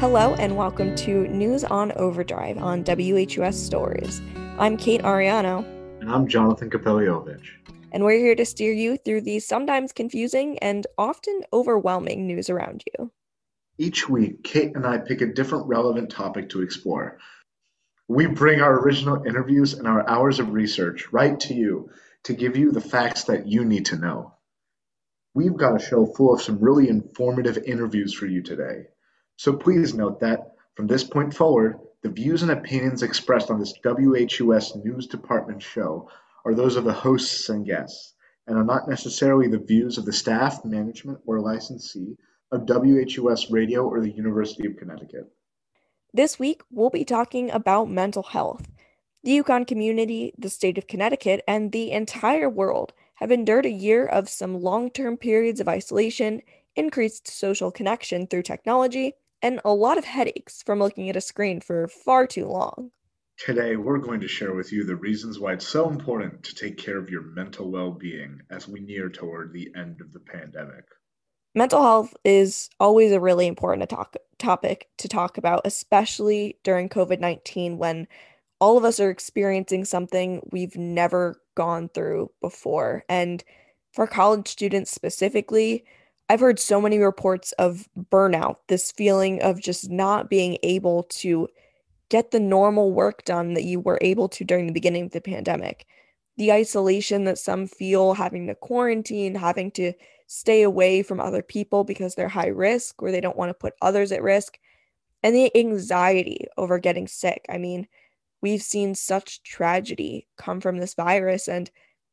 Hello and welcome to News on Overdrive on WHUS Stories. I'm Kate Ariano, And I'm Jonathan Kapeliovich. and we're here to steer you through the sometimes confusing and often overwhelming news around you. Each week, Kate and I pick a different relevant topic to explore. We bring our original interviews and our hours of research right to you to give you the facts that you need to know. We've got a show full of some really informative interviews for you today. So please note that from this point forward, the views and opinions expressed on this WHUS News Department show are those of the hosts and guests, and are not necessarily the views of the staff, management, or licensee of WHUS Radio or the University of Connecticut. This week, we'll be talking about mental health. The Yukon community, the state of Connecticut, and the entire world have endured a year of some long-term periods of isolation, increased social connection through technology, and a lot of headaches from looking at a screen for far too long. Today, we're going to share with you the reasons why it's so important to take care of your mental well being as we near toward the end of the pandemic. Mental health is always a really important topic to talk about, especially during COVID-19 when all of us are experiencing something we've never gone through before. And for college students specifically, I've heard so many reports of burnout, this feeling of just not being able to get the normal work done that you were able to during the beginning of the pandemic. The isolation that some feel having to quarantine, having to stay away from other people because they're high risk or they don't want to put others at risk, and the anxiety over getting sick. I mean, we've seen such tragedy come from this virus, and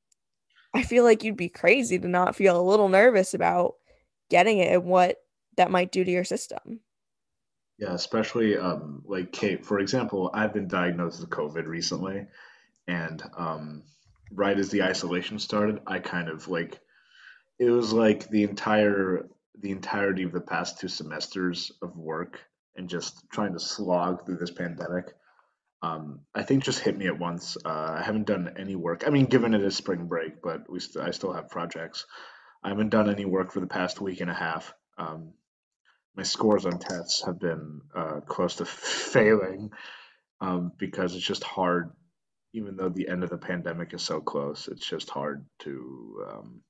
I feel like you'd be crazy to not feel a little nervous about getting it and what that might do to your system. Yeah, especially like Kate, for example, I've been diagnosed with COVID recently, and right as the isolation started, I kind of like it was like the entirety of the past 2 semesters of work and just trying to slog through this pandemic. I think just hit me at once. I haven't done any work. I mean, given it is spring break, but I still have projects. I haven't done any work for the past week and a half. My scores on tests have been close to failing because it's just hard, even though the end of the pandemic is so close, it's just hard to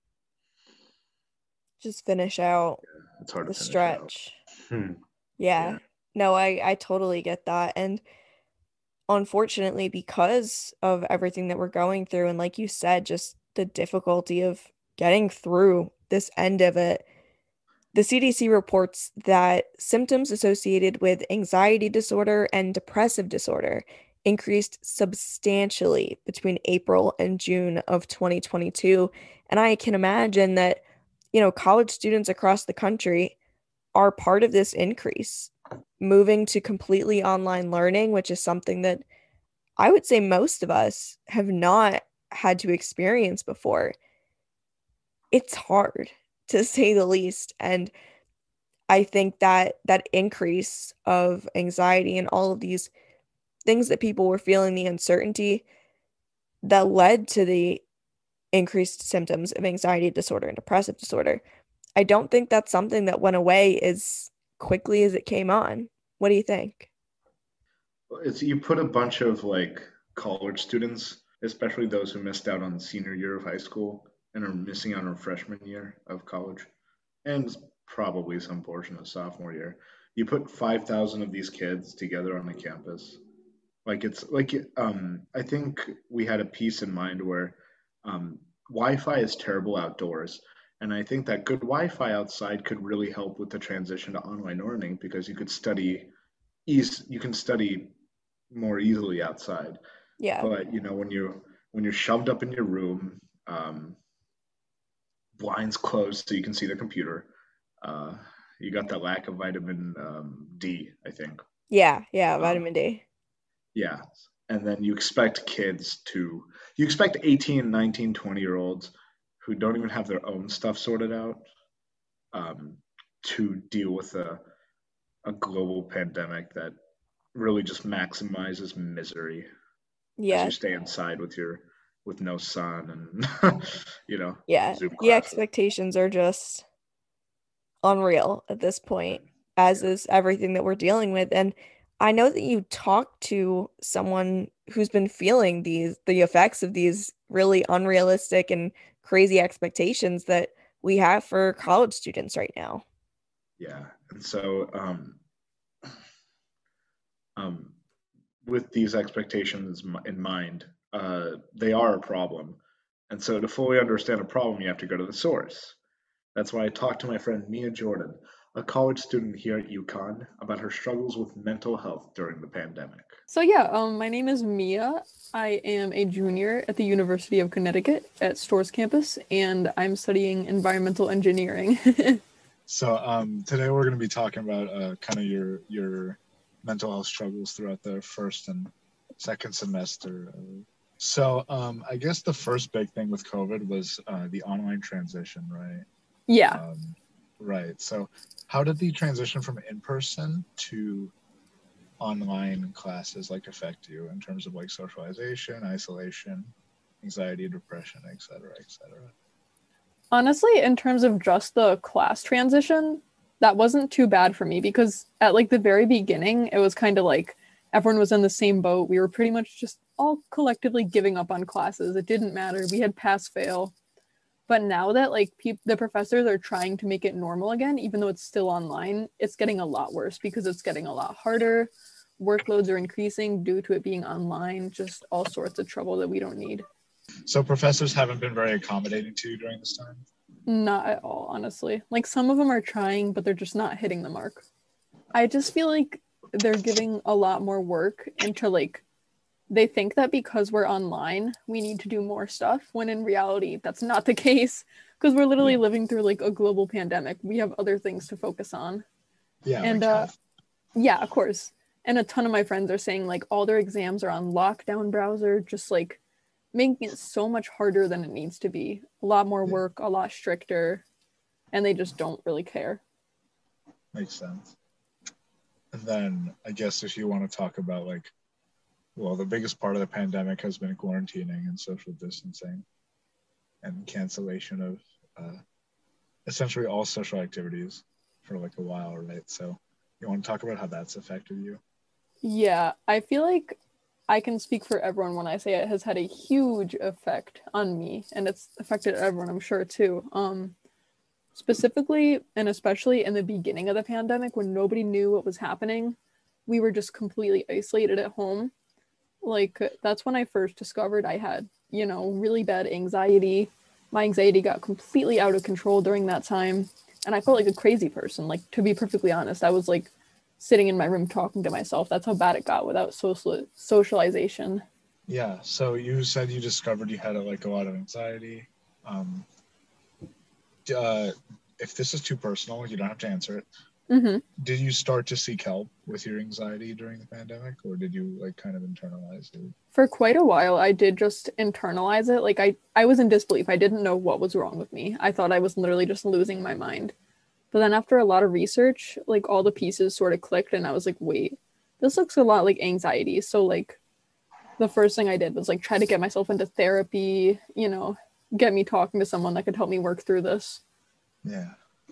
Just finish out it's hard to the finish out. stretch. Hmm. Yeah. Yeah. No, I totally get that. And unfortunately, because of everything that we're going through, and like you said, just the difficulty of getting through this end of it, the CDC reports that symptoms associated with anxiety disorder and depressive disorder increased substantially between April and June of 2022. And I can imagine that, college students across the country are part of this increase, moving to completely online learning, which is something that I would say most of us have not had to experience before. It's hard to say the least. And I think that that increase of anxiety and all of these things that people were feeling, the uncertainty that led to the increased symptoms of anxiety disorder and depressive disorder. I don't think that's something that went away as quickly as it came on. What do you think? It's you put a bunch of like college students, especially those who missed out on the senior year of high school and are missing out on freshman year of college, and probably some portion of sophomore year. You put 5,000 of these kids together on the campus. Like it's like I think we had a piece in mind where Wi-Fi is terrible outdoors, and I think that good Wi-Fi outside could really help with the transition to online learning because you can study more easily outside. Yeah. But you know, when you're shoved up in your room, blinds closed so you can see the computer, uh, you got that lack of vitamin D, I think. Yeah, yeah, Um, vitamin D. yeah, and then you expect 18, 19, 20 year olds who don't even have their own stuff sorted out um, to deal with a global pandemic that really just maximizes misery as you Yeah. stay inside with no sun and Yeah. Zoom The classes. expectations are just unreal at this point. as Yeah. is everything that we're dealing with. And I know that you talked to someone who's been feeling the effects of these really unrealistic and crazy expectations that we have for college students right now. Yeah. And so, um, with these expectations in mind, they are a problem. And so, to fully understand a problem, you have to go to the source. That's why I talked to my friend Mia Jordan, a college student here at UConn, about her struggles with mental health during the pandemic. So yeah, my name is Mia. I am a junior at the University of Connecticut at Storrs campus, and I'm studying environmental engineering. So today we're going to be talking about kind of your mental health struggles throughout the first and second semester. I guess the first big thing with COVID was the online transition, right? Yeah. Right. So how did the transition from in person to online classes like affect you in terms of like socialization, isolation, anxiety, depression, et cetera, et cetera? Honestly, in terms of just the class transition, that wasn't too bad for me because at like the very beginning, it was kind of like everyone was in the same boat. We were pretty much just all collectively giving up on classes. It didn't matter. We had pass fail. But now that like the professors are trying to make it normal again, even though it's still online, it's getting a lot worse because it's getting a lot harder. Workloads are increasing due to it being online, just all sorts of trouble that we don't need. So professors haven't been very accommodating to you during this time? Not at all, honestly. Like some of them are trying, but they're just not hitting the mark. I just feel like they're giving a lot more work into like they think that because we're online, we need to do more stuff when in reality that's not the case because we're literally Yeah. living through like a global pandemic. We have other things to focus on. Yeah, And like health. yeah, of course. And a ton of my friends are saying like all their exams are on lockdown browser, just like making it so much harder than it needs to be. A lot more Yeah, work, a lot stricter, and they just don't really care. makes sense. And then I guess if you want to talk about like, well, the biggest part of the pandemic has been quarantining and social distancing and cancellation of essentially all social activities for like a while, right? So you want to talk about how that's affected you? Yeah, I feel like I can speak for everyone when I say it has had a huge effect on me and it's affected everyone, I'm sure too. Specifically and especially in the beginning of the pandemic when nobody knew what was happening, we were just completely isolated at home. Like that's when I first discovered I had, really bad anxiety. My anxiety got completely out of control during that time, and I felt like a crazy person. Like to be perfectly honest, I was like sitting in my room talking to myself. That's how bad it got without socialization. Yeah. So you said you discovered you had like a lot of anxiety. Um, uh, if this is too personal, you don't have to answer it. Mm-hmm. Did you start to seek help with your anxiety during the pandemic, or did you like kind of internalize it? For quite a while, I did just internalize it. Like I was in disbelief. I didn't know what was wrong with me. I thought I was literally just losing my mind. But then after a lot of research, like all the pieces sort of clicked and I was like, wait, this looks a lot like anxiety. So like the first thing I did was like try to get myself into therapy, get me talking to someone that could help me work through this. Yeah.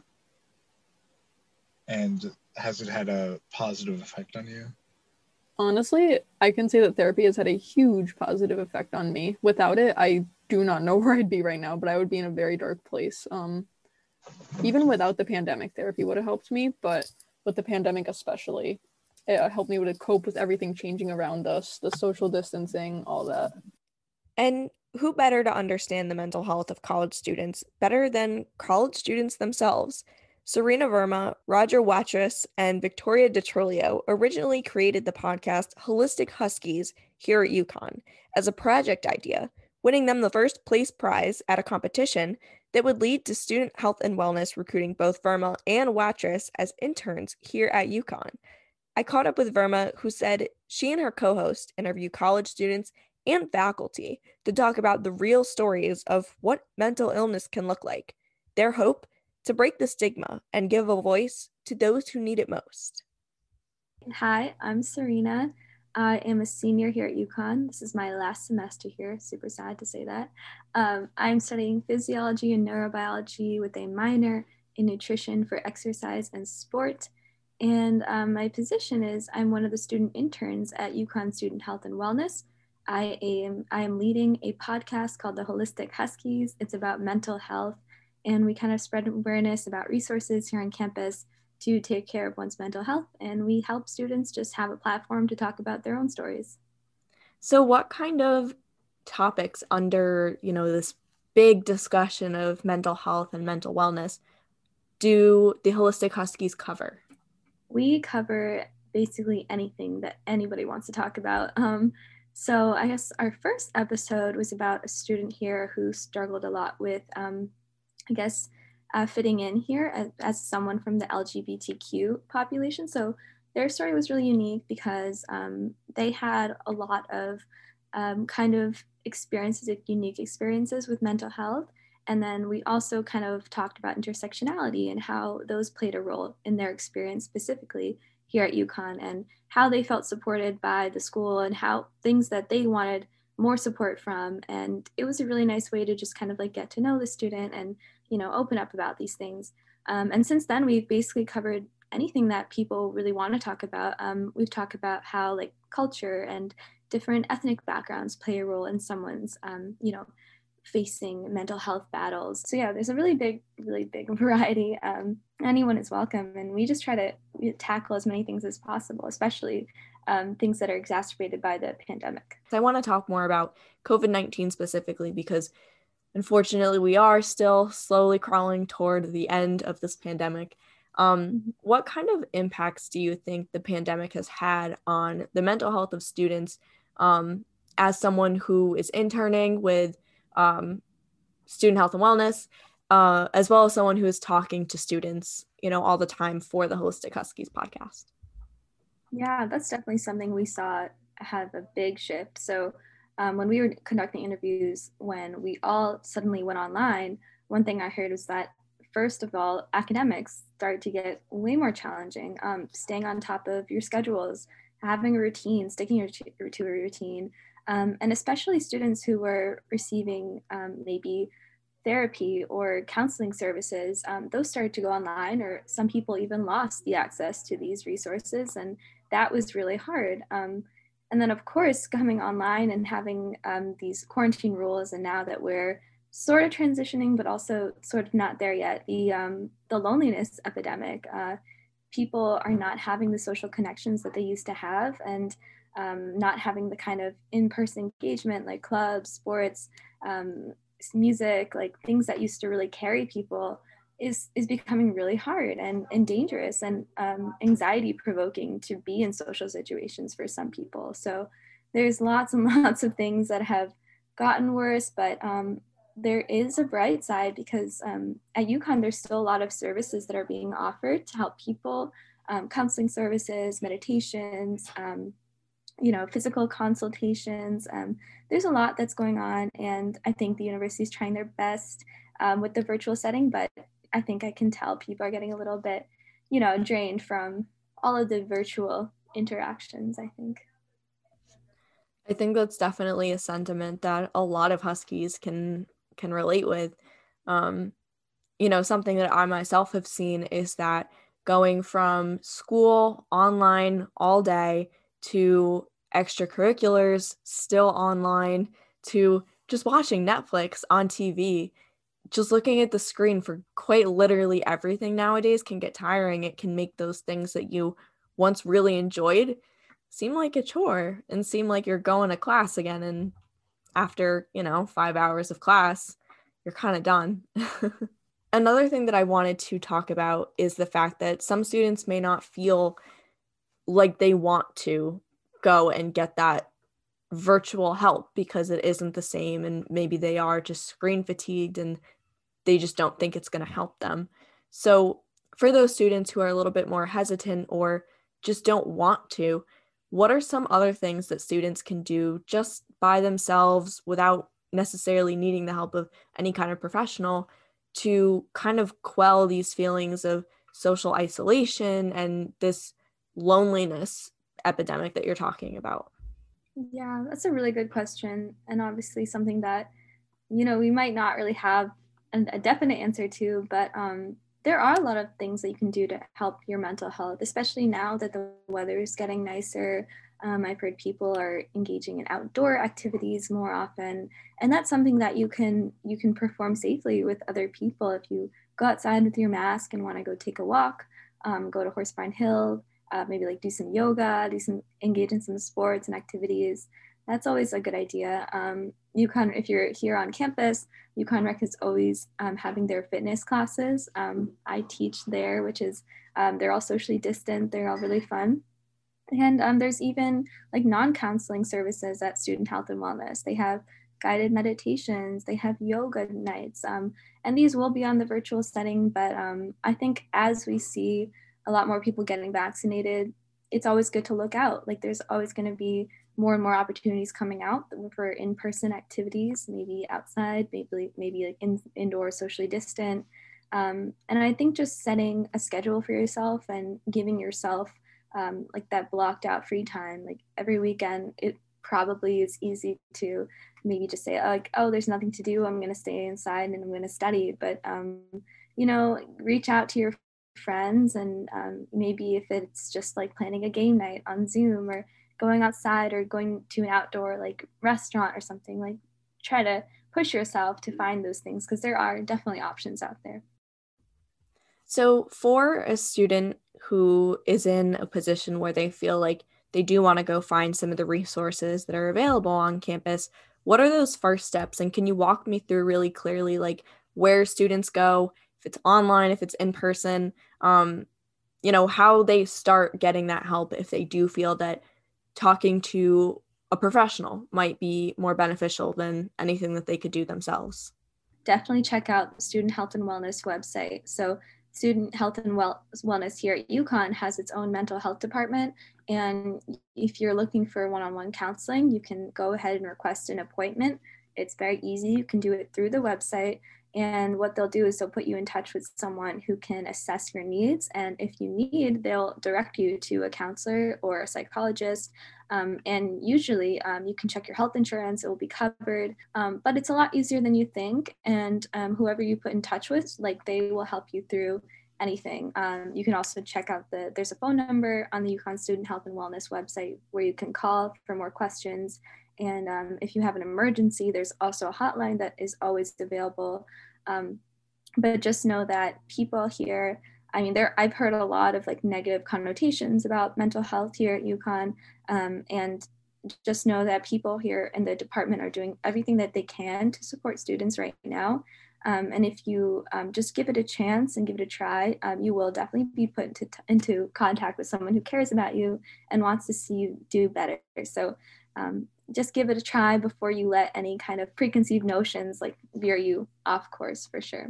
And has it had a positive effect on you? Honestly, I can say that therapy has had a huge positive effect on me. Without it, I do not know where I'd be right now, but I would be in a very dark place. Even without the pandemic, therapy would have helped me, but with the pandemic especially, it helped me to cope with everything changing around us, the social distancing, all that. And who better to understand the mental health of college students better than college students themselves? Serena Verma, Roger Watrous, and Victoria DeTrolio originally created the podcast Holistic Huskies here at UConn as a project idea, winning them the first place prize at a competition that would lead to student health and wellness recruiting both Verma and Watrous as interns here at UConn. I caught up with Verma, who said she and her co host interview college students and faculty to talk about the real stories of what mental illness can look like, their hope to break the stigma and give a voice to those who need it most. Hi, I'm Serena. I am a senior here at UConn. This is my last semester here. Super sad to say that. I'm studying physiology and neurobiology with a minor in nutrition for exercise and sport. And my position is I'm one of the student interns at UConn Student Health and Wellness. I am leading a podcast called The Holistic Huskies. It's about mental health, and we kind of spread awareness about resources here on campus to take care of one's mental health, and we help students just have a platform to talk about their own stories. So what kind of topics under, this big discussion of mental health and mental wellness do the Holistic Huskies cover? We cover basically anything that anybody wants to talk about. So I guess our first episode was about a student here who struggled a lot with, fitting in here as someone from the LGBTQ population. So their story was really unique because they had a lot of kind of experiences, unique experiences with mental health. And then we also kind of talked about intersectionality and how those played a role in their experience specifically here at UConn, and how they felt supported by the school and how things that they wanted more support from. And it was a really nice way to just kind of like get to know the student and, open up about these things. And since then, we've basically covered anything that people really want to talk about. We've talked about how like culture and different ethnic backgrounds play a role in someone's, facing mental health battles. So yeah, there's a really big variety. Anyone is welcome, and we just try to tackle as many things as possible, especially things that are exacerbated by the pandemic. So I want to talk more about COVID-19 specifically because unfortunately we are still slowly crawling toward the end of this pandemic. What kind of impacts do you think the pandemic has had on the mental health of students, as someone who is interning with student health and wellness, as well as someone who is talking to students, all the time for the Holistic Huskies podcast? Yeah, that's definitely something we saw have a big shift. So when we were conducting interviews, when we all suddenly went online, one thing I heard was that, first of all, academics started to get way more challenging. Staying on top of your schedules, having a routine, sticking to a routine, and especially students who were receiving maybe therapy or counseling services, those started to go online, or some people even lost the access to these resources, and that was really hard. And then, of course, coming online and having these quarantine rules, and now that we're sort of transitioning, but also sort of not there yet, the loneliness epidemic. People are not having the social connections that they used to have, and not having the kind of in-person engagement like clubs, sports, music, like things that used to really carry people is becoming really hard and dangerous and anxiety provoking to be in social situations for some people. So there's lots and lots of things that have gotten worse, but there is a bright side because at UConn, there's still a lot of services that are being offered to help people, counseling services, meditations, physical consultations. There's a lot that's going on, and I think the university is trying their best with the virtual setting, but I think I can tell people are getting a little bit, drained from all of the virtual interactions, I think. I think that's definitely a sentiment that a lot of Huskies can relate with. Something that I myself have seen is that going from school online all day to extracurriculars still online to just watching Netflix on TV, just looking at the screen for quite literally everything nowadays can get tiring. It can make those things that you once really enjoyed seem like a chore and seem like you're going to class again. And after, 5 hours of class, you're kind of done. Another thing that I wanted to talk about is the fact that some students may not feel like they want to go and get that virtual help because it isn't the same, and maybe they are just screen fatigued and they just don't think it's going to help them. So for those students who are a little bit more hesitant or just don't want to, what are some other things that students can do just by themselves without necessarily needing the help of any kind of professional to kind of quell these feelings of social isolation and this loneliness epidemic that you're talking about? Yeah, that's a really good question, and obviously something that, we might not really have a definite answer to, but there are a lot of things that you can do to help your mental health, especially now that the weather is getting nicer. I've heard people are engaging in outdoor activities more often, and that's something that you can perform safely with other people. If you go outside with your mask and want to go take a walk, go to Horse Barn Hill, maybe like do some yoga, engage in some sports and activities. That's always a good idea. UConn, if you're here on campus, UConn Rec is always having their fitness classes. I teach there, which is they're all socially distant. They're all really fun. And there's even like non-counseling services at Student Health and Wellness. They have guided meditations, they have yoga nights, and these will be on the virtual setting. But I think as we see a lot more people getting vaccinated, it's always good to look out. Like there's always going to be more and more opportunities coming out for in-person activities, maybe outside, maybe like indoor, socially distant. And I think just setting a schedule for yourself and giving yourself like that blocked out free time, like every weekend, it probably is easy to maybe just say like, oh, there's nothing to do, I'm going to stay inside and I'm going to study. But reach out to your friends, and maybe if it's just like planning a game night on Zoom, or going outside, or going to an outdoor like restaurant or something, like try to push yourself to find those things, because there are definitely options out there. So for a student who is in a position where they feel like they do want to go find some of the resources that are available on campus, what are those first steps? And can you walk me through really clearly like where students go, if it's online, if it's in person, how they start getting that help if they do feel that talking to a professional might be more beneficial than anything that they could do themselves? Definitely check out the Student Health and Wellness website. So Student Health and Wellness here at UConn has its own mental health department. And if you're looking for one-on-one counseling, you can go ahead and request an appointment. It's very easy. You can do it through the website. And what they'll do is they'll put you in touch with someone who can assess your needs. And if you need, they'll direct you to a counselor or a psychologist. And usually you can check your health insurance, it will be covered. But it's a lot easier than you think. And whoever you put in touch with, like they will help you through anything. You can also check out there's a phone number on the UConn Student Health and Wellness website where you can call for more questions. And if you have an emergency, there's also a hotline that is always available. But just know that people here, I've heard a lot of like negative connotations about mental health here at UConn. And just know that people here in the department are doing everything that they can to support students right now. And if you just give it a chance and give it a try, you will definitely be put into contact with someone who cares about you and wants to see you do better. So just give it a try before you let any kind of preconceived notions like veer you off course, for sure.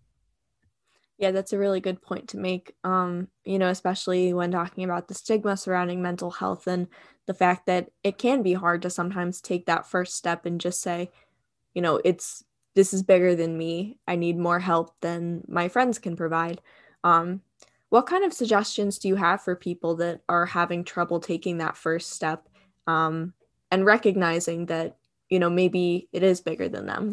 Yeah, that's a really good point to make, especially when talking about the stigma surrounding mental health and the fact that it can be hard to sometimes take that first step and just say, this is bigger than me. I need more help than my friends can provide. What kind of suggestions do you have for people that are having trouble taking that first step and recognizing that, maybe it is bigger than them?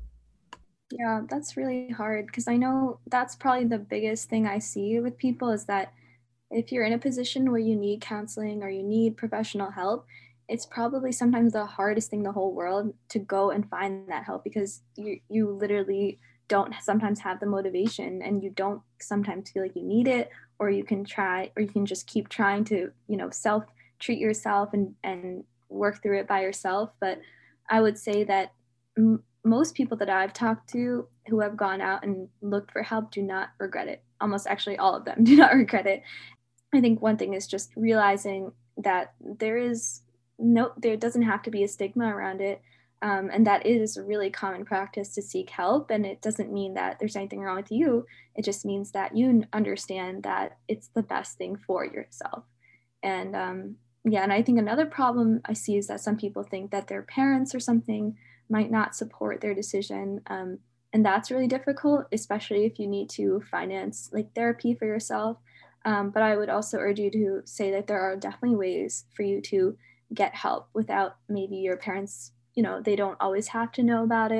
Yeah, that's really hard, because I know that's probably the biggest thing I see with people is that if you're in a position where you need counseling or you need professional help, it's probably sometimes the hardest thing in the whole world to go and find that help, because you literally don't sometimes have the motivation, and you don't sometimes feel like you need it, or you can try, or you can just keep trying to, self treat yourself and work through it by yourself. But I would say that most people that I've talked to who have gone out and looked for help do not regret it. Almost actually all of them do not regret it. I think one thing is just realizing that there doesn't have to be a stigma around it. And that is a really common practice to seek help. And it doesn't mean that there's anything wrong with you. It just means that you understand that it's the best thing for yourself. And and I think another problem I see is that some people think that their parents or something might not support their decision. And that's really difficult, especially if you need to finance like therapy for yourself. But I would also urge you to say that there are definitely ways for you to get help without maybe your parents, they don't always have to know about it.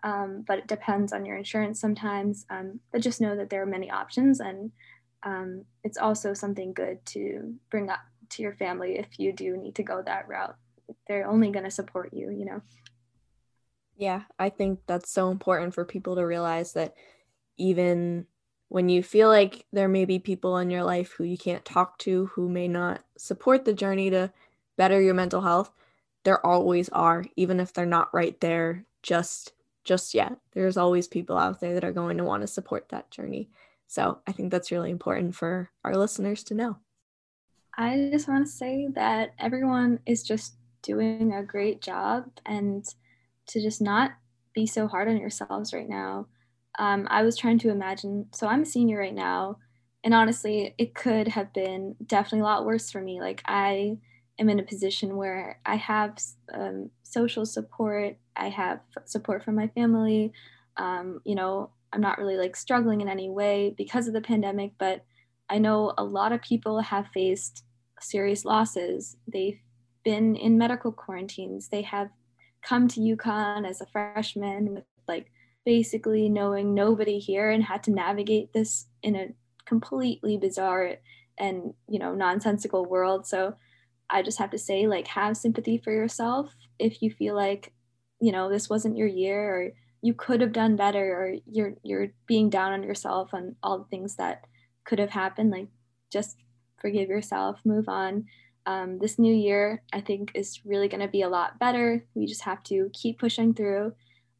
but it depends on your insurance sometimes. But just know that there are many options, and it's also something good to bring up to your family if you do need to go that route. They're only going to support you, you know? Yeah, I think that's so important for people to realize that even when you feel like there may be people in your life who you can't talk to, who may not support the journey to better your mental health, there always are, even if they're not right there just yet. There's always people out there that are going to want to support that journey. So I think that's really important for our listeners to know. I just want to say that everyone is just doing a great job, and to just not be so hard on yourselves right now. I was trying to imagine, so I'm a senior right now, and honestly, it could have been definitely a lot worse for me. Like, I am in a position where I have social support, I have support from my family. You know, I'm not really like struggling in any way because of the pandemic, but I know a lot of people have faced serious losses. They've been in medical quarantines. They have come to UConn as a freshman with like basically knowing nobody here and had to navigate this in a completely bizarre and, you know, nonsensical world. So I just have to say, like, have sympathy for yourself if you feel like, you know, this wasn't your year, or you could have done better, or you're being down on yourself on all the things that could have happened. Like, just forgive yourself, move on. This new year, I think, is really going to be a lot better. We just have to keep pushing through,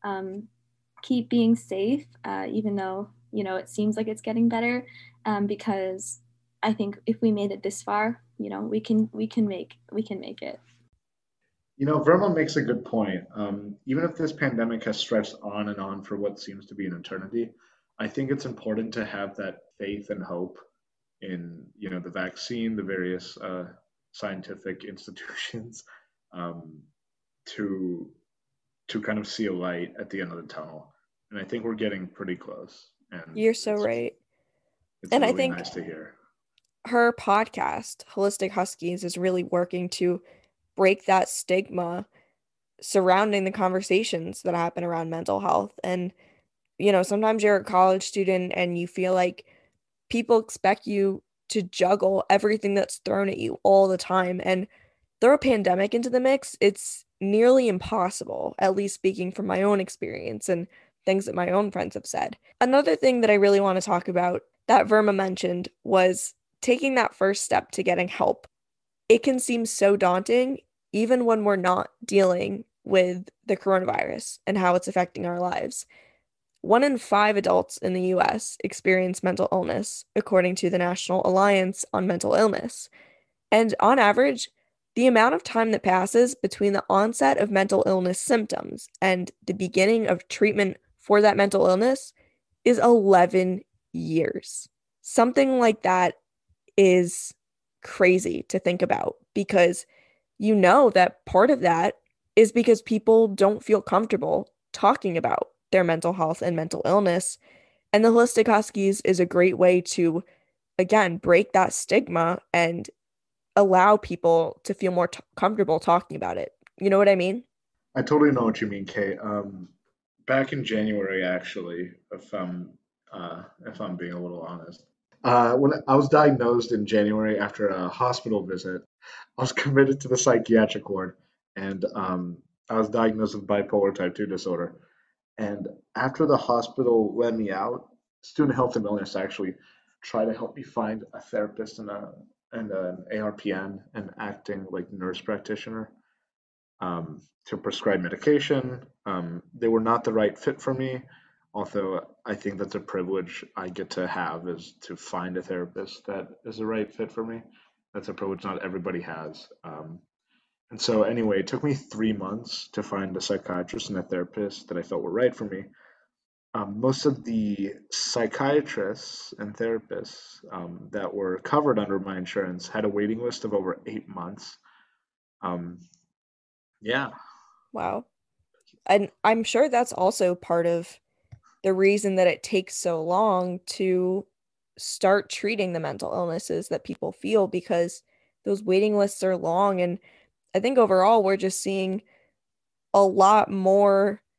keep being safe, even though, you know, it seems like it's getting better, because I think if we made it this far, you know, we can make it. You know, Verma makes a good point. Even if this pandemic has stretched on and on for what seems to be an eternity, I think it's important to have that faith and hope in, you know, the vaccine, the various scientific institutions, um, to kind of see a light at the end of the tunnel. And I think we're getting pretty close. And You're so right. it's And I really think nice to hear. her podcast, Holistic Huskies, is really working to break that stigma surrounding the conversations that happen around mental health. And, you know, sometimes you're a college student and you feel like people expect you to juggle everything that's thrown at you all the time. And throw a pandemic into the mix, it's nearly impossible, at least speaking from my own experience and things that my own friends have said. Another thing that I really want to talk about that Verma mentioned was taking that first step to getting help. It can seem so daunting, even when we're not dealing with the coronavirus and how it's affecting our lives. 1 in 5 adults in the US experience mental illness, according to the National Alliance on Mental Illness. And on average, the amount of time that passes between the onset of mental illness symptoms and the beginning of treatment for that mental illness is 11 years. Something like that is crazy to think about because you know that part of that is because people don't feel comfortable talking about their mental health and mental illness. And the Holistic Huskies is a great way to, again, break that stigma and allow people to feel more comfortable talking about it. You know what I mean? I totally know what you mean, Kate. Back in January, actually, if I'm being a little honest, when I was diagnosed in January after a hospital visit, I was committed to the psychiatric ward, and I was diagnosed with bipolar type 2 disorder. And after the hospital let me out, Student Health and Wellness actually tried to help me find a therapist and an ARPN, an acting like nurse practitioner, to prescribe medication. They were not the right fit for me, although I think that's a privilege I get to have is to find a therapist that is the right fit for me. That's a privilege not everybody has. And so, anyway, it took me 3 months to find a psychiatrist and a therapist that I felt were right for me. Most of the psychiatrists and therapists that were covered under my insurance had a waiting list of over 8 months. Um, yeah, Wow. And I'm sure that's also part of the reason that it takes so long to start treating the mental illnesses that people feel because those waiting lists are long. And I think overall, we're just seeing a lot more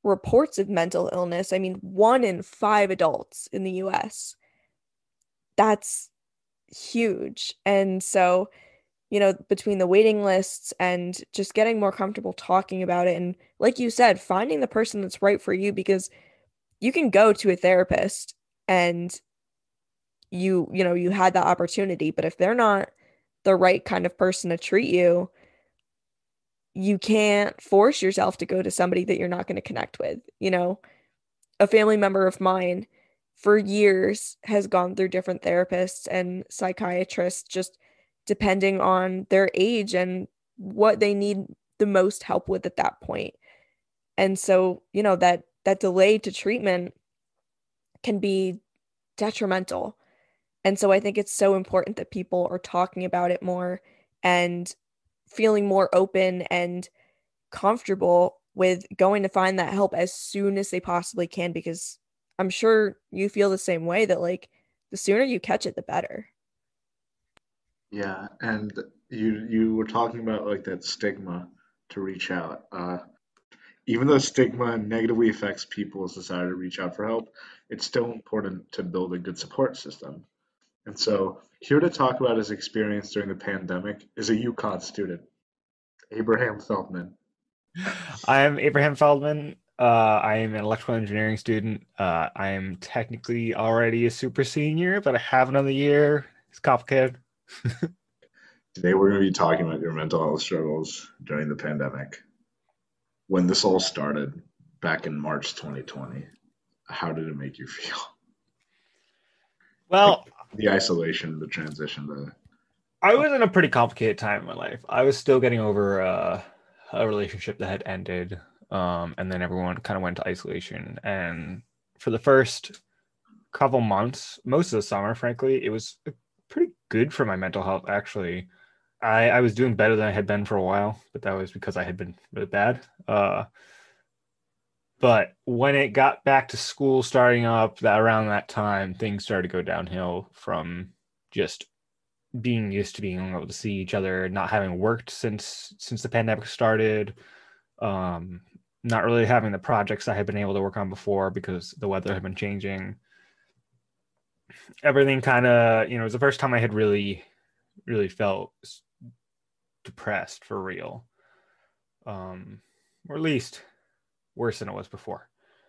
reports of mental illness. I mean, 1 in 5 adults in the US. That's huge. And so, between the waiting lists and just getting more comfortable talking about it, and like you said, finding the person that's right for you, because you can go to a therapist and you had that opportunity, but if they're not the right kind of person to treat you, you can't force yourself to go to somebody that you're not going to connect with. A family member of mine for years has gone through different therapists and psychiatrists, just depending on their age and what they need the most help with at that point. And so, that delay to treatment can be detrimental. And so I think it's so important that people are talking about it more and feeling more open and comfortable with going to find that help as soon as they possibly can, because I'm sure you feel the same way, that like the sooner you catch it, the better. Yeah, and you were talking about like that stigma to reach out. Even though stigma negatively affects people's desire to reach out for help, it's still important to build a good support system. And so, here to talk about his experience during the pandemic is a UConn student, Abraham Feldman. I'm Abraham Feldman. I am an electrical engineering student. I am technically already a super senior, but I have another year. It's complicated. Today, we're going to be talking about your mental health struggles during the pandemic. When this all started back in March 2020, how did it make you feel? Well, The isolation, the transition, I was in a pretty complicated time in my life. I was still getting over a relationship that had ended, and then everyone kind of went to isolation. And for the first couple months, most of the summer, frankly, it was pretty good for my mental health, actually. I was doing better than I had been for a while, but that was because I had been really bad. But when it got back to school starting up, around that time, things started to go downhill from just being used to being able to see each other, not having worked since the pandemic started, not really having the projects I had been able to work on before because the weather had been changing. Everything kind of, it was the first time I had really, really felt depressed for real, or at least worse than it was before.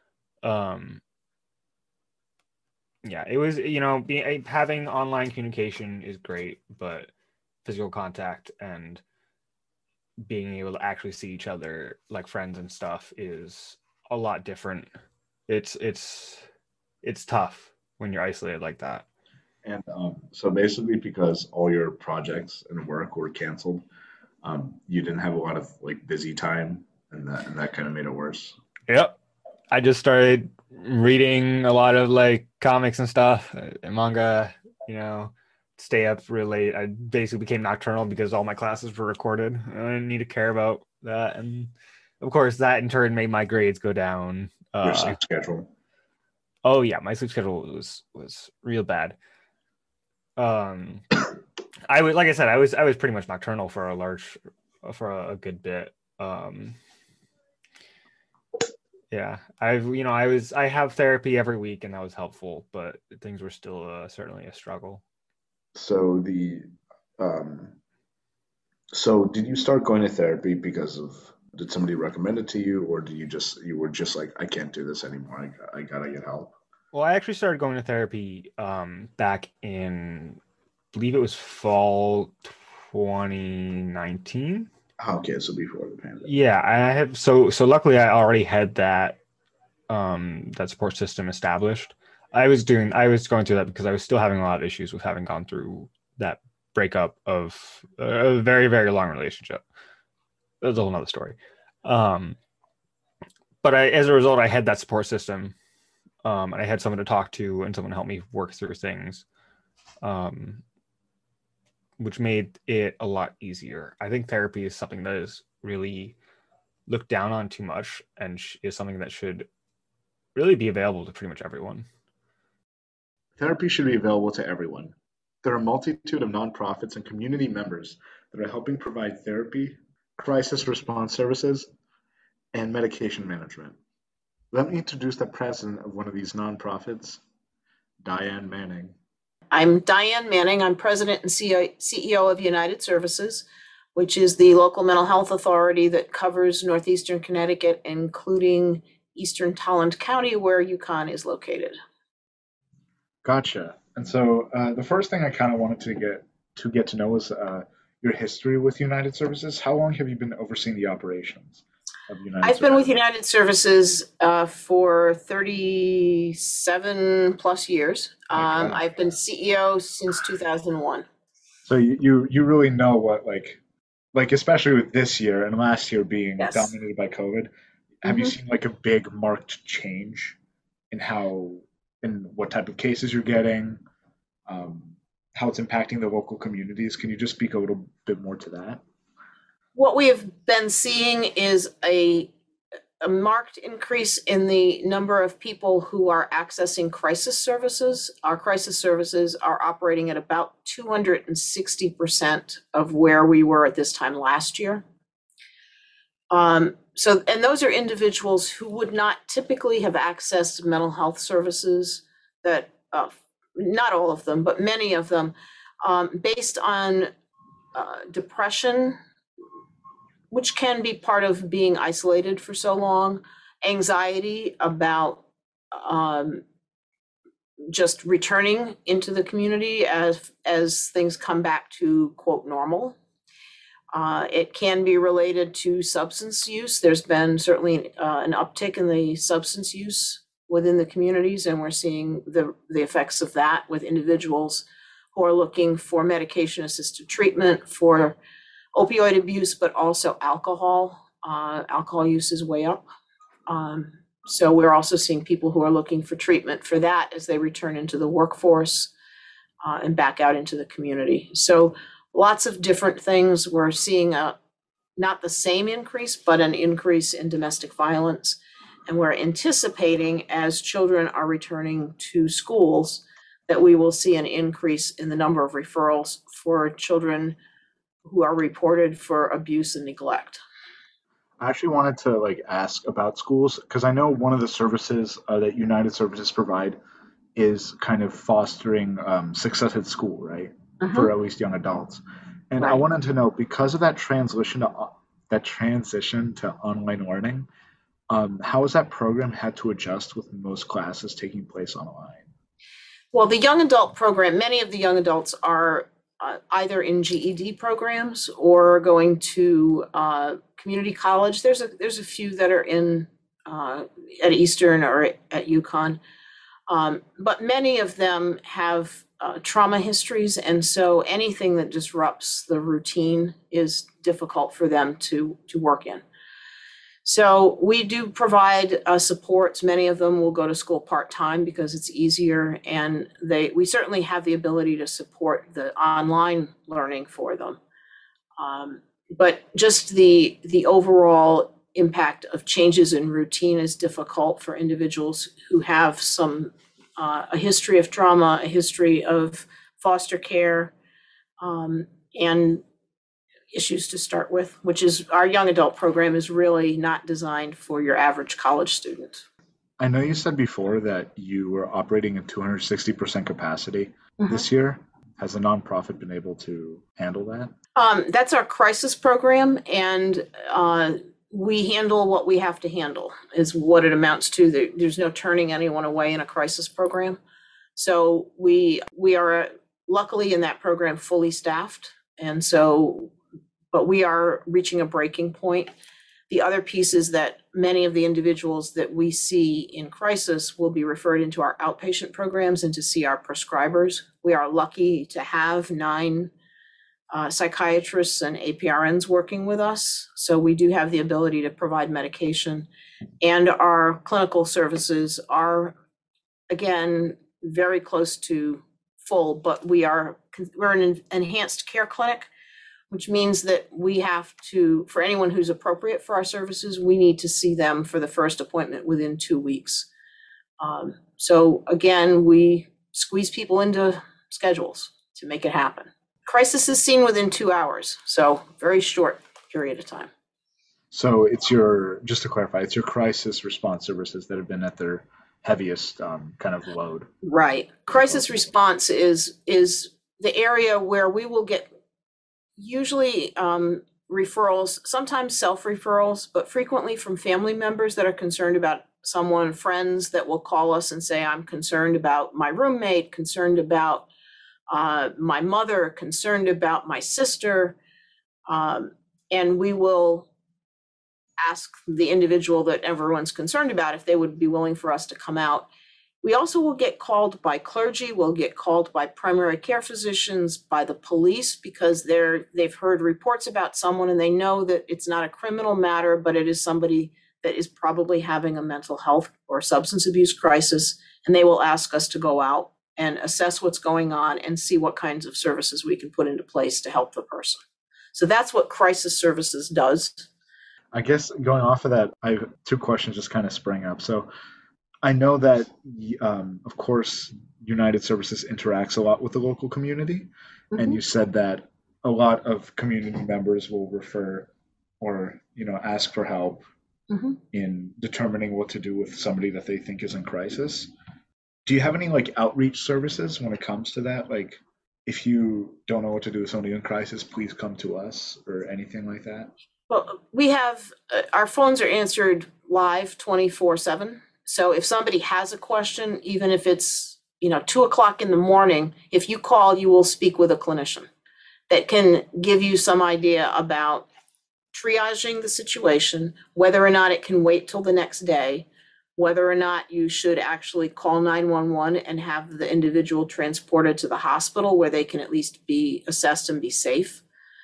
Yeah, it was, having online communication is great, but physical contact and being able to actually see each other like friends and stuff is a lot different. It's tough when you're isolated like that. And so basically, because all your projects and work were canceled, you didn't have a lot of like busy time, and that kind of made it worse. Yep. I just started reading a lot of like comics and stuff, and manga, stay up real late. I basically became nocturnal because all my classes were recorded. I didn't need to care about that. And of course, that in turn made my grades go down. Your sleep schedule. Oh yeah, my sleep schedule was real bad. I was, like I said, I was pretty much nocturnal for a good bit. Yeah, I have therapy every week, and that was helpful, but things were still certainly a struggle. So so did you start going to therapy did somebody recommend it to you, or you were just like, I can't do this anymore. I gotta get help. Well, I actually started going to therapy back in, I believe it was fall 2019. Okay, so before the pandemic. Yeah, I have. So luckily, I already had that support system established. I was going through that because I was still having a lot of issues with having gone through that breakup of a very, very long relationship. That's a whole nother story. But as a result, I had that support system, and I had someone to talk to and someone to help me work through things, which made it a lot easier. I think therapy is something that is really looked down on too much, and is something that should really be available to pretty much everyone. Therapy should be available to everyone. There are a multitude of nonprofits and community members that are helping provide therapy, crisis response services, and medication management. Let me introduce the president of one of these nonprofits, Diane Manning. I'm Diane Manning. I'm president and CEO of United Services, which is the local mental health authority that covers northeastern Connecticut, including eastern Talland County, where UConn is located. Gotcha. And so the first thing I kind of wanted to get to know was your history with United Services. How long have you been overseeing the operations of United I've been with Services? United Services for 37 plus years. Okay. I've been CEO since 2001. So you really know what like especially with this year and last year being Yes. dominated by COVID, have you Mhm. seen like a big marked change in what type of cases you're getting, how it's impacting the local communities? Can you just speak a little bit more to that? What we have been seeing is a marked increase in the number of people who are accessing crisis services. Our crisis services are operating at about 260% of where we were at this time last year. And those are individuals who would not typically have accessed mental health services that, not all of them, but many of them, based on depression, which can be part of being isolated for so long, anxiety about just returning into the community as things come back to quote normal. It can be related to substance use. There's been certainly an uptick in the substance use within the communities, and we're seeing the effects of that with individuals who are looking for medication-assisted treatment for opioid abuse, but also alcohol. Alcohol use is way up. So we're also seeing people who are looking for treatment for that as they return into the workforce and back out into the community. So lots of different things. We're seeing not the same increase, but an increase in domestic violence. And we're anticipating as children are returning to schools that we will see an increase in the number of referrals for children who are reported for abuse and neglect. I actually wanted to ask about schools because I know one of the services that United Services provide is kind of fostering success at school, right? For at least young adults. And I Right. wanted to know, because of that transition to online learning, how has that program had to adjust with most classes taking place online? Well, the young adult program, many of the young adults are either in GED programs or going to community college. There's a few that are in at Eastern or at UConn, but many of them have trauma histories, and so anything that disrupts the routine is difficult for them to work in. So we do provide supports. Many of them will go to school part-time because it's easier, and we certainly have the ability to support the online learning for them. But just the overall impact of changes in routine is difficult for individuals who have a history of trauma, a history of foster care, and issues to start with, which is our young adult program is really not designed for your average college student. I know you said before that you were operating at 260% capacity this year. Has the nonprofit been able to handle that? That's our crisis program, and we handle what we have to handle is what it amounts to. There's no turning anyone away in a crisis program. So we are luckily in that program fully staffed, and so but we are reaching a breaking point. The other piece is that many of the individuals that we see in crisis will be referred into our outpatient programs and to see our prescribers. We are lucky to have 9 psychiatrists and APRNs working with us. So we do have the ability to provide medication, and our clinical services are, again, very close to full, but we're an enhanced care clinic, which means that we have to, for anyone who's appropriate for our services, we need to see them for the first appointment within 2 weeks. So again, we squeeze people into schedules to make it happen. Crisis is seen within 2 hours, so very short period of time. So it's your, just to clarify, it's your crisis response services that have been at their heaviest kind of load. Right. Crisis response is the area where we will get usually referrals, sometimes self-referrals, but frequently from family members that are concerned about someone, friends that will call us and say, I'm concerned about my roommate, concerned about my mother, concerned about my sister. And we will ask the individual that everyone's concerned about if they would be willing for us to come out. We also will get called by clergy, we'll get called by primary care physicians, by the police, because they've heard reports about someone and they know that it's not a criminal matter, but it is somebody that is probably having a mental health or substance abuse crisis. And they will ask us to go out and assess what's going on and see what kinds of services we can put into place to help the person. So that's what crisis services does. I guess going off of that, I have two questions just kind of sprang up. So I know that, of course, United Services interacts a lot with the local community, and you said that a lot of community members will refer or ask for help in determining what to do with somebody that they think is in crisis. Do you have any like outreach services when it comes to that? Like, if you don't know what to do with somebody in crisis, please come to us or anything like that? Well, we have our phones are answered live 24/7. So if somebody has a question, even if it's 2:00 in the morning, if you call, you will speak with a clinician that can give you some idea about triaging the situation, whether or not it can wait till the next day, whether or not you should actually call 911 and have the individual transported to the hospital where they can at least be assessed and be safe.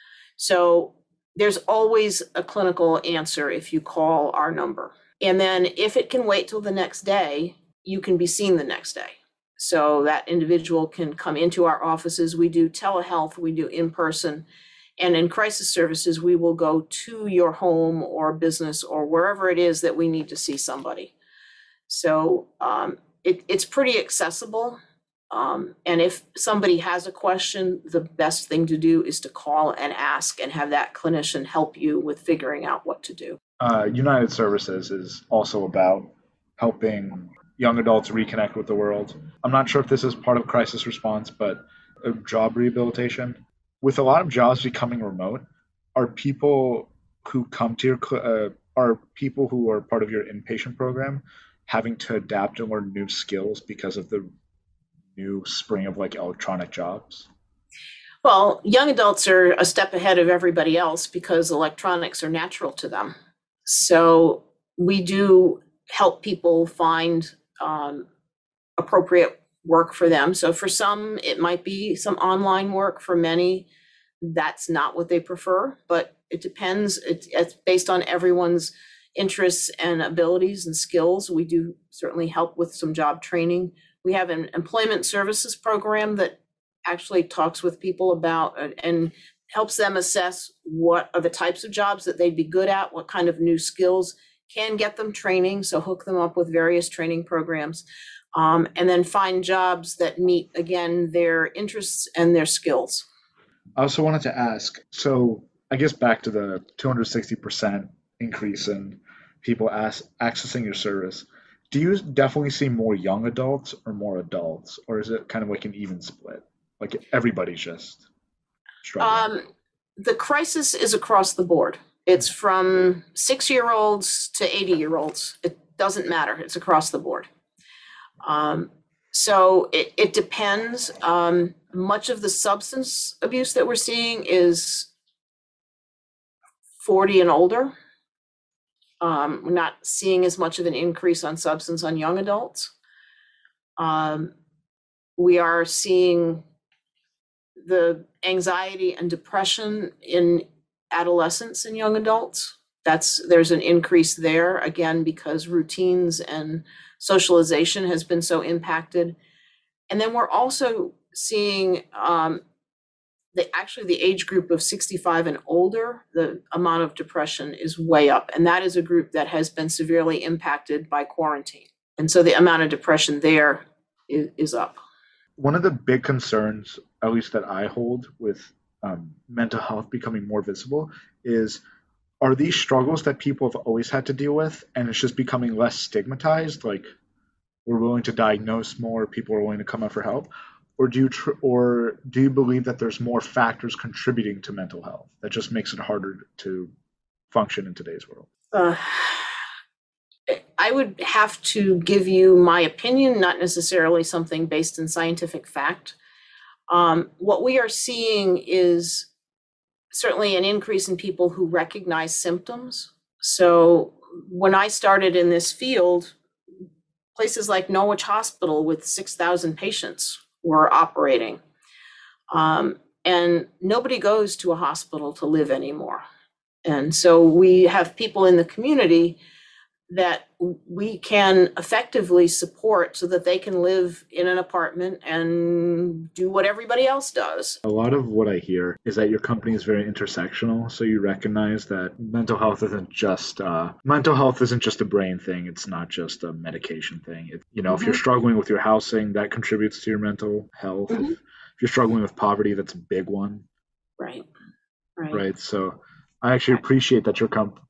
So there's always a clinical answer if you call our number. And then if it can wait till the next day, you can be seen the next day. So that individual can come into our offices. We do telehealth, we do in-person. And in crisis services, we will go to your home or business or wherever it is that we need to see somebody. So it's pretty accessible. And if somebody has a question, the best thing to do is to call and ask and have that clinician help you with figuring out what to do. United Services is also about helping young adults reconnect with the world. I'm not sure if this is part of crisis response, but job rehabilitation. With a lot of jobs becoming remote, are people who come to your are people who are part of your inpatient program having to adapt and learn new skills because of the new spring of like electronic jobs? Well, young adults are a step ahead of everybody else because electronics are natural to them. So we do help people find appropriate work for them. So for some, it might be some online work. For many, that's not what they prefer, but it depends. It's based on everyone's interests and abilities and skills. We do certainly help with some job training. We have an employment services program that actually talks with people about and helps them assess what are the types of jobs that they'd be good at, what kind of new skills can get them training, so hook them up with various training programs, and then find jobs that meet, again, their interests and their skills. I also wanted to ask, so I guess back to the 260% increase in people accessing your service, do you definitely see more young adults or more adults, or is it kind of like an even split? Like everybody's just struggling? The crisis is across the board. It's from 6-year-olds to 80-year-olds. It doesn't matter. It's across the board. So it depends. Much of the substance abuse that we're seeing is 40 and older. We're not seeing as much of an increase on substance on young adults. We are seeing the anxiety and depression in adolescents and young adults. There's an increase there, again, because routines and socialization has been so impacted. And then we're also seeing the age group of 65 and older, the amount of depression is way up. And that is a group that has been severely impacted by quarantine. And so the amount of depression there is up. One of the big concerns, at least that I hold with mental health becoming more visible, is are these struggles that people have always had to deal with, and it's just becoming less stigmatized? Like, we're willing to diagnose more, people are willing to come out for help, or do you believe that there's more factors contributing to mental health that just makes it harder to function in today's world? I would have to give you my opinion, not necessarily something based in scientific fact. What we are seeing is certainly an increase in people who recognize symptoms. So when I started in this field, places like Norwich Hospital with 6,000 patients were operating. And nobody goes to a hospital to live anymore. And so we have people in the community that we can effectively support so that they can live in an apartment and do what everybody else does. A lot of what I hear is that your company is very intersectional. So you recognize that mental health isn't just a brain thing. It's not just a medication thing. If you're struggling with your housing, that contributes to your mental health. If you're struggling with poverty, that's a big one. Right. So I actually appreciate that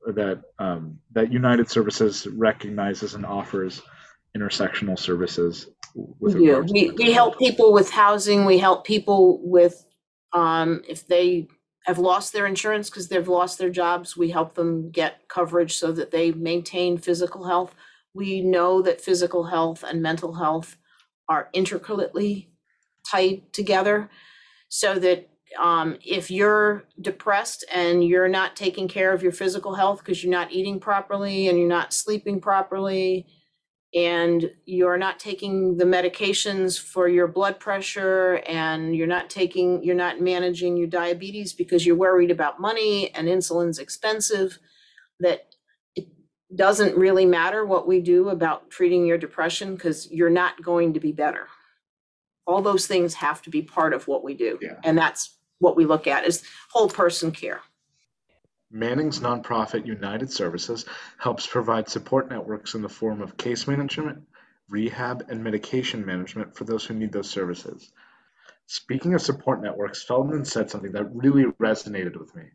that United Services recognizes and offers intersectional services with regards to we help people with housing. We help people with if they have lost their insurance because they've lost their jobs, we help them get coverage so that they maintain physical health. We know that physical health and mental health are intricately tied together, so that if you're depressed and you're not taking care of your physical health because you're not eating properly and you're not sleeping properly and you're not taking the medications for your blood pressure and you're not managing your diabetes because you're worried about money and insulin's expensive, that it doesn't really matter what we do about treating your depression because you're not going to be better. All those things have to be part of what we do. Yeah. And that's what we look at is whole person care. Manning's nonprofit United Services helps provide support networks in the form of case management, rehab, and medication management for those who need those services. Speaking of support networks, Feldman said something that really resonated with me.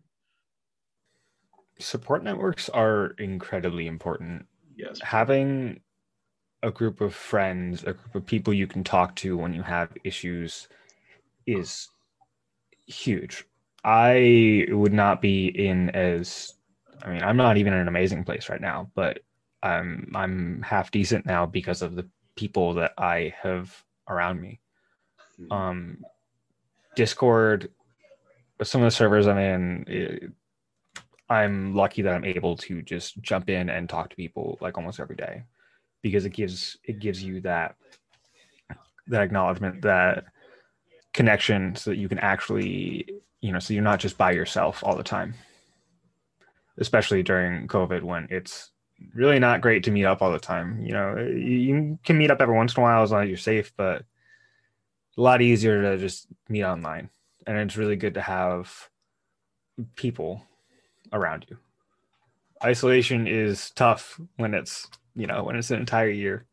Support networks are incredibly important. Yes. Having a group of friends, a group of people you can talk to when you have issues is huge. I would not be I'm not even in an amazing place right now, but I'm half decent now because of the people that I have around me. Discord, some of the servers I'm in, I'm lucky that I'm able to just jump in and talk to people like almost every day, because it gives you that acknowledgement, that connection, so that you can actually, so you're not just by yourself all the time, especially during COVID when it's really not great to meet up all the time. You can meet up every once in a while as long as you're safe, but a lot easier to just meet online. And it's really good to have people around you. Isolation is tough when it's an entire year.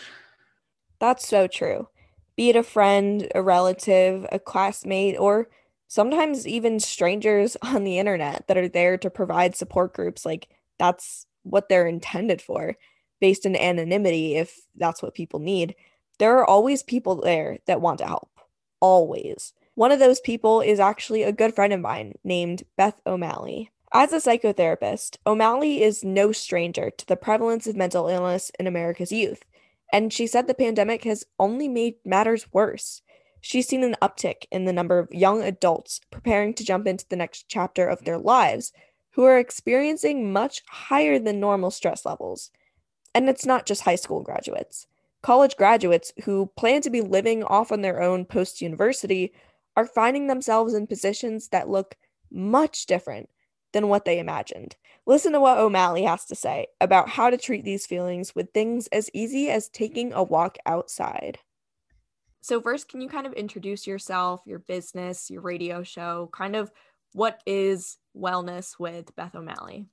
That's so true. Be it a friend, a relative, a classmate, or sometimes even strangers on the internet that are there to provide support groups. Like, that's what they're intended for, based in anonymity, if that's what people need. There are always people there that want to help. Always. One of those people is actually a good friend of mine named Beth O'Malley. As a psychotherapist, O'Malley is no stranger to the prevalence of mental illness in America's youth, and she said the pandemic has only made matters worse. She's seen an uptick in the number of young adults preparing to jump into the next chapter of their lives who are experiencing much higher than normal stress levels. And it's not just high school graduates. College graduates who plan to be living off on their own post-university are finding themselves in positions that look much different than what they imagined. Listen to what O'Malley has to say about how to treat these feelings with things as easy as taking a walk outside. So first, can you kind of introduce yourself, your business, your radio show, kind of what is Wellness with Beth O'Malley?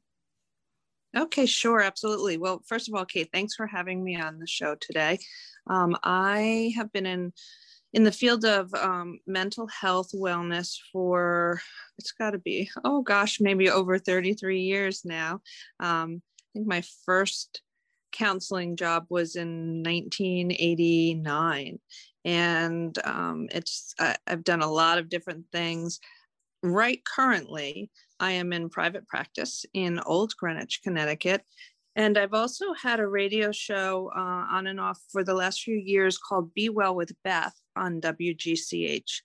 Okay, sure, absolutely. Well, first of all, Kate, thanks for having me on the show today. I have been in in the field of mental health wellness for, it's got to be, oh gosh, maybe over 33 years now. I think my first counseling job was in 1989. And I've done a lot of different things. Right currently, I am in private practice in Old Greenwich, Connecticut. And I've also had a radio show on and off for the last few years called Be Well with Beth on WGCH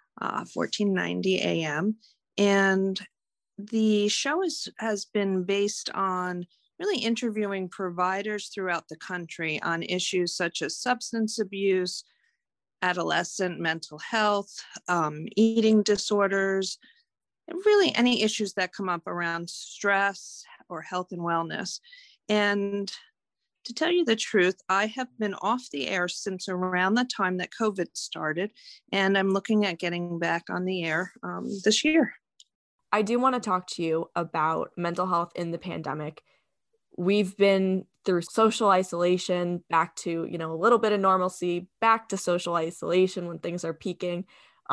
1490 AM. And the show has been based on really interviewing providers throughout the country on issues such as substance abuse, adolescent mental health, eating disorders, and really any issues that come up around stress or health and wellness. And to tell you the truth, I have been off the air since around the time that COVID started, and I'm looking at getting back on the air this year. I do want to talk to you about mental health in the pandemic. We've been through social isolation, back to, a little bit of normalcy, back to social isolation when things are peaking.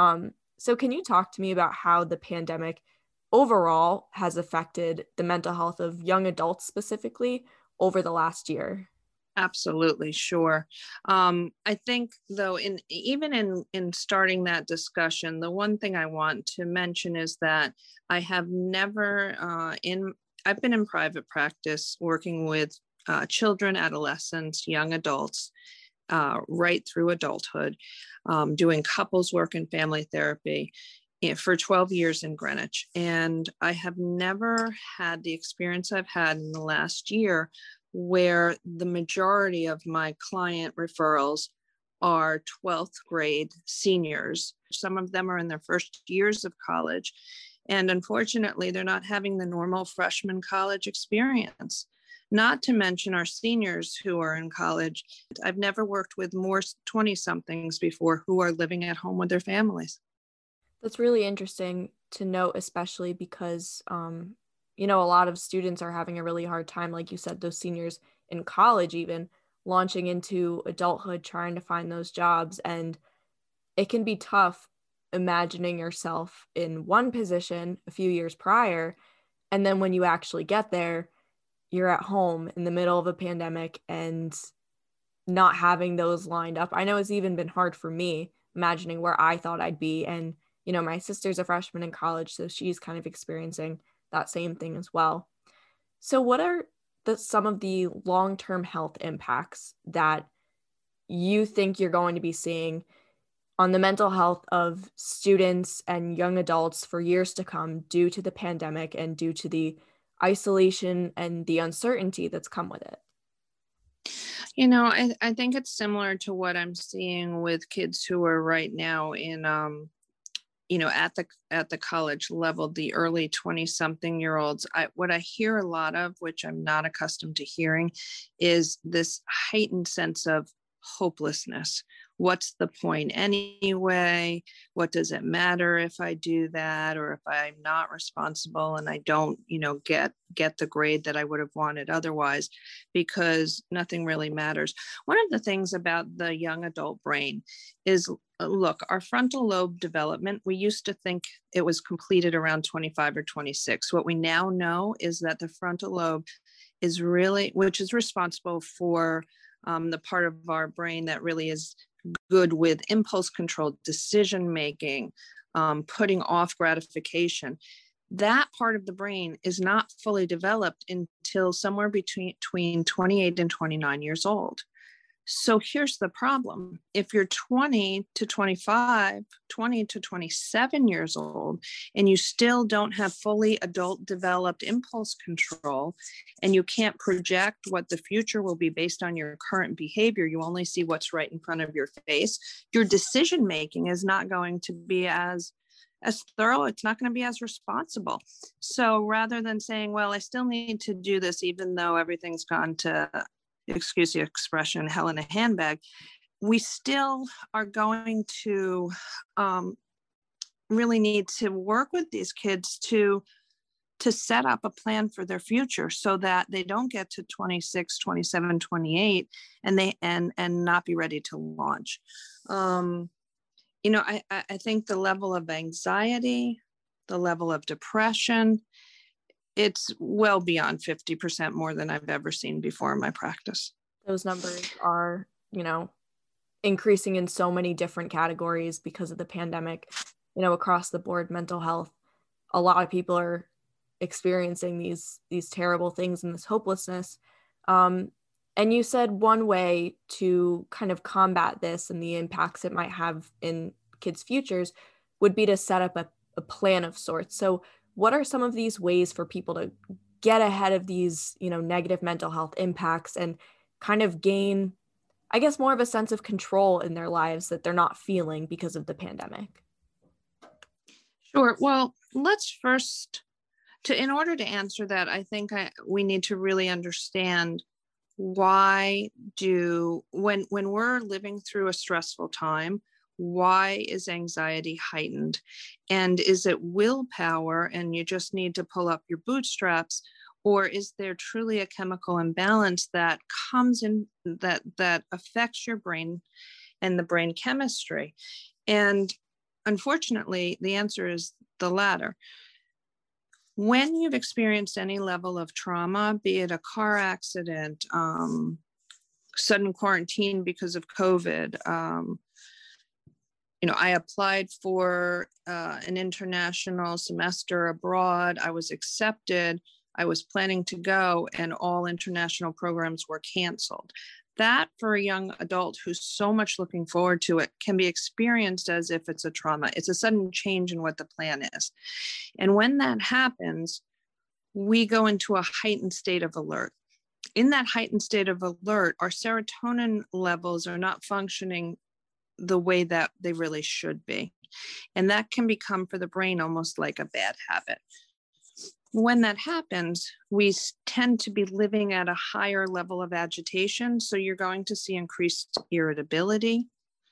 So can you talk to me about how the pandemic overall has affected the mental health of young adults specifically over the last year? Absolutely, sure. I think, though, even in starting that discussion, the one thing I want to mention is that I have never I've been in private practice working with children, adolescents, young adults, right through adulthood, doing couples work and family therapy for 12 years in Greenwich. And I have never had the experience I've had in the last year where the majority of my client referrals are 12th grade seniors. Some of them are in their first years of college. And unfortunately, they're not having the normal freshman college experience. Not to mention our seniors who are in college. I've never worked with more 20-somethings before who are living at home with their families. That's really interesting to note, especially because, a lot of students are having a really hard time, like you said, those seniors in college even, launching into adulthood, trying to find those jobs. And it can be tough imagining yourself in one position a few years prior, and then when you actually get there, you're at home in the middle of a pandemic and not having those lined up. I know it's even been hard for me imagining where I thought I'd be. And, my sister's a freshman in college, so she's kind of experiencing that same thing as well. So what are some of the long-term health impacts that you think you're going to be seeing on the mental health of students and young adults for years to come due to the pandemic and due to the isolation and the uncertainty that's come with it? I think it's similar to what I'm seeing with kids who are right now in, at the college level, the early 20-something-year-olds. What I hear a lot of, which I'm not accustomed to hearing, is this heightened sense of hopelessness. What's the point anyway? What does it matter if I do that, or if I'm not responsible and I don't, get the grade that I would have wanted otherwise, because nothing really matters. One of the things about the young adult brain is, look, our frontal lobe development, we used to think it was completed around 25 or 26. What we now know is that the frontal lobe is really, which is responsible for the part of our brain that really is good with impulse control, decision making, putting off gratification. That part of the brain is not fully developed until somewhere between 28 and 29 years old. So here's the problem. If you're 20 to 25, 20 to 27 years old, and you still don't have fully adult developed impulse control, and you can't project what the future will be based on your current behavior, you only see what's right in front of your face, your decision making is not going to be as thorough. It's not going to be as responsible. So rather than saying, well, I still need to do this, even though everything's gone to, excuse the expression, hell in a handbag, we still are going to really need to work with these kids to set up a plan for their future so that they don't get to 26, 27, 28 and not be ready to launch. I think the level of anxiety, the level of depression, it's well beyond 50% more than I've ever seen before in my practice. Those numbers are, increasing in so many different categories because of the pandemic, across the board. Mental health, a lot of people are experiencing these terrible things and this hopelessness. And you said one way to kind of combat this and the impacts it might have in kids' futures would be to set up a plan of sorts. So what are some of these ways for people to get ahead of these, negative mental health impacts and kind of gain, I guess, more of a sense of control in their lives that they're not feeling because of the pandemic? Sure. Well, let's first, in order to answer that, I think we need to really understand when we're living through a stressful time, why is anxiety heightened? And is it willpower and you just need to pull up your bootstraps? Or is there truly a chemical imbalance that comes in that affects your brain and the brain chemistry? And unfortunately, the answer is the latter. When you've experienced any level of trauma, be it a car accident, sudden quarantine because of COVID, I applied for an international semester abroad. I was accepted. I was planning to go, and all international programs were canceled. That, for a young adult who's so much looking forward to it, can be experienced as if it's a trauma. It's a sudden change in what the plan is. And when that happens, we go into a heightened state of alert. In that heightened state of alert, our serotonin levels are not functioning the way that they really should be. And that can become for the brain almost like a bad habit. When that happens, we tend to be living at a higher level of agitation. So you're going to see increased irritability.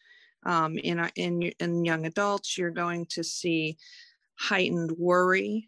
In young adults, you're going to see heightened worry.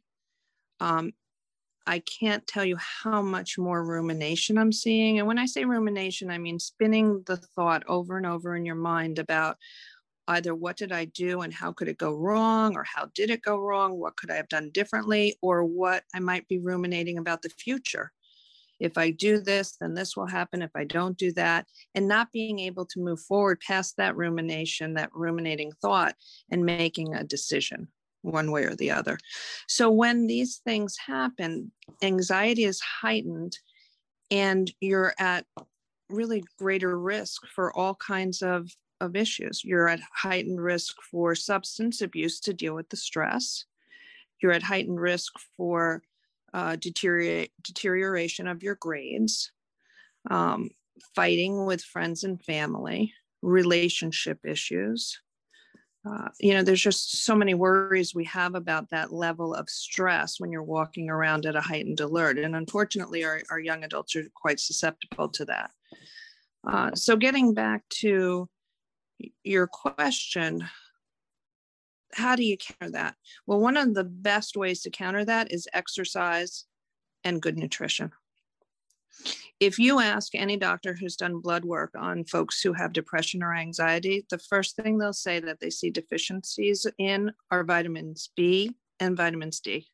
I can't tell you how much more rumination I'm seeing. And when I say rumination, I mean spinning the thought over and over in your mind about either what did I do and how could it go wrong, or how did it go wrong? What could I have done differently? Or what I might be ruminating about the future. If I do this, then this will happen. If I don't do that, and not being able to move forward past that rumination, that ruminating thought, and making a decision one way or the other. So when these things happen, anxiety is heightened and you're at really greater risk for all kinds of issues. You're at heightened risk for substance abuse to deal with the stress. You're at heightened risk for deterioration of your grades, fighting with friends and family, relationship issues. There's just so many worries we have about that level of stress when you're walking around at a heightened alert. And unfortunately, our young adults are quite susceptible to that. So getting back to your question, how do you counter that? Well, one of the best ways to counter that is exercise and good nutrition. If you ask any doctor who's done blood work on folks who have depression or anxiety, the first thing they'll say that they see deficiencies in are vitamins B and vitamins D.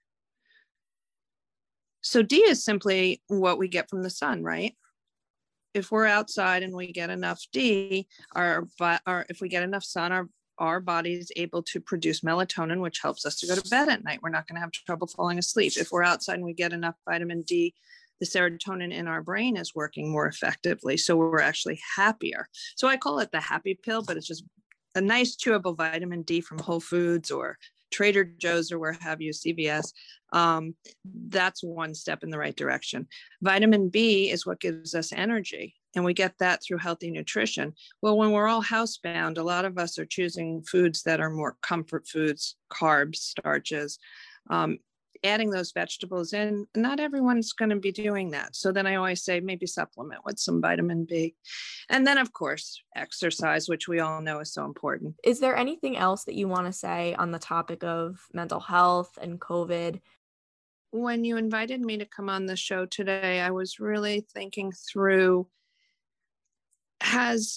So D is simply what we get from the sun, right? If we're outside and we get enough D, if we get enough sun, our body is able to produce melatonin, which helps us to go to bed at night. We're not going to have trouble falling asleep. If we're outside and we get enough vitamin D, the serotonin in our brain is working more effectively. So we're actually happier. So I call it the happy pill, but it's just a nice chewable vitamin D from Whole Foods or Trader Joe's or where have you, CVS. That's one step in the right direction. Vitamin B is what gives us energy, and we get that through healthy nutrition. Well, when we're all housebound, a lot of us are choosing foods that are more comfort foods, carbs, starches, adding those vegetables in. Not everyone's going to be doing that. So then I always say maybe supplement with some vitamin B. And then, of course, exercise, which we all know is so important. Is there anything else that you want to say on the topic of mental health and COVID? When you invited me to come on the show today, I was really thinking through, has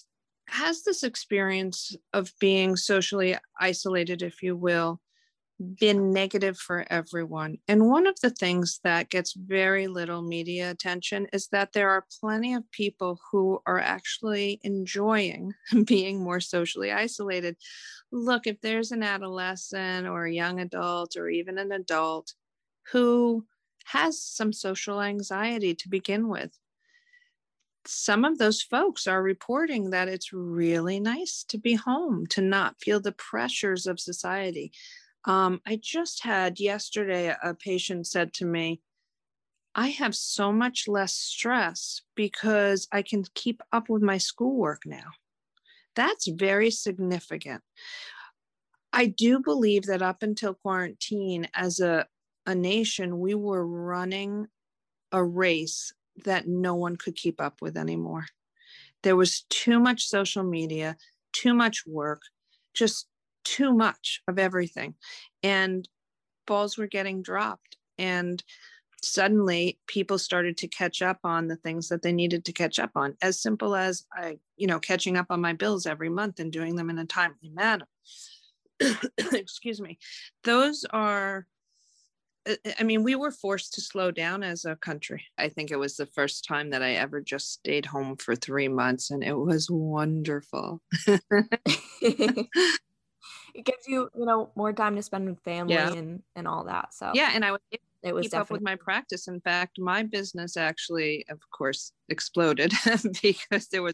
has this experience of being socially isolated, if you will, been negative for everyone? And one of the things that gets very little media attention is that there are plenty of people who are actually enjoying being more socially isolated. Look, if there's an adolescent or a young adult or even an adult who has some social anxiety to begin with, some of those folks are reporting that it's really nice to be home, to not feel the pressures of society. I just had yesterday a patient said to me, I have so much less stress because I can keep up with my schoolwork now. That's very significant. I do believe that up until quarantine, as a nation, we were running a race that no one could keep up with anymore. There was too much social media, too much work, just too much of everything. And balls were getting dropped. And suddenly people started to catch up on the things that they needed to catch up on, as simple as catching up on my bills every month and doing them in a timely manner. Excuse me. Those are, I mean, we were forced to slow down as a country. I think it was the first time that I ever just stayed home for 3 months, and it was wonderful. It gives you, more time to spend with family and all that. So yeah, and I was it was keep up with my practice. In fact, my business actually, of course, exploded because there was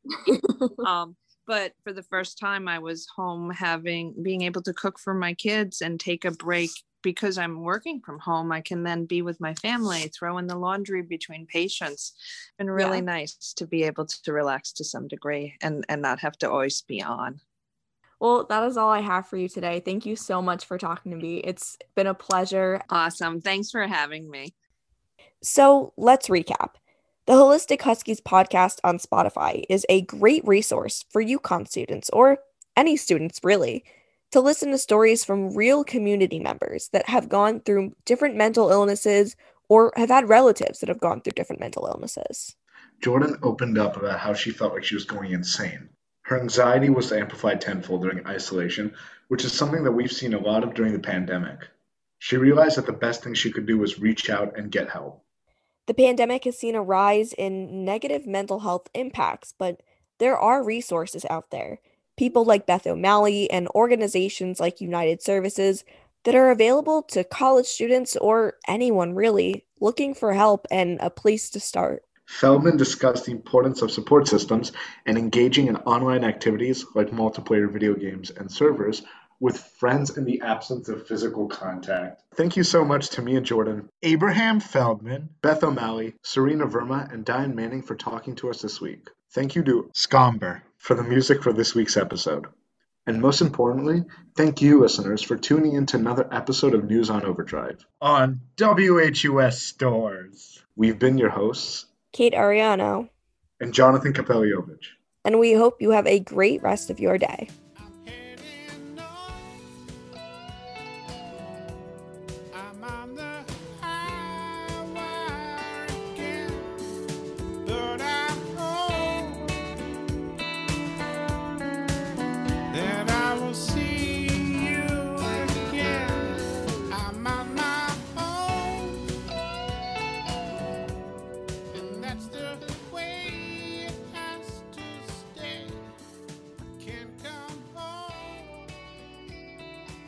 but for the first time I was home being able to cook for my kids and take a break. Because I'm working from home, I can then be with my family, throw in the laundry between patients, and really nice to be able to relax to some degree and not have to always be on. Well, that is all I have for you today. Thank you so much for talking to me. It's been a pleasure. Awesome. Thanks for having me. So let's recap. The Holistic Huskies podcast on Spotify is a great resource for UConn students, or any students really, to listen to stories from real community members that have gone through different mental illnesses or have had relatives that have gone through different mental illnesses. Jordan opened up about how she felt like she was going insane. Her anxiety was amplified tenfold during isolation, which is something that we've seen a lot of during the pandemic. She realized that the best thing she could do was reach out and get help. The pandemic has seen a rise in negative mental health impacts, but there are resources out there. People like Beth O'Malley and organizations like United Services that are available to college students or anyone really looking for help and a place to start. Feldman discussed the importance of support systems and engaging in online activities like multiplayer video games and servers with friends in the absence of physical contact. Thank you so much to me and Jordan, Abraham Feldman, Beth O'Malley, Serena Verma, and Diane Manning for talking to us this week. Thank you to Scomber for the music for this week's episode. And most importantly, thank you, listeners, for tuning in to another episode of News on Overdrive on WHUS Stores. We've been your hosts, Kate Ariano and Jonathan Kapeliovich. And we hope you have a great rest of your day.